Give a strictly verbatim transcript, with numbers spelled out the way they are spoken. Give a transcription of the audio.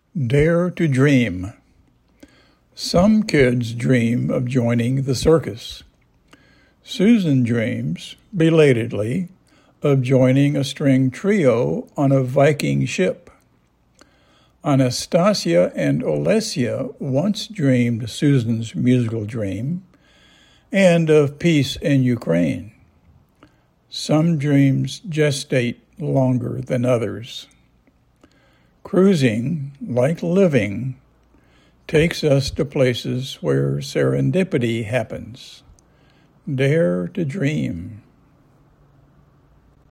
Dare to dream. Some kids dream of joining the circus. Susan dreams, belatedly, of joining a string trio on a Viking ship. Anastasia and Olesia once dreamed Susan's musical dream, and of peace in Ukraine. Some dreams gestate longer than others. Cruising, like living, takes us to places where serendipity happens. Dare to dream.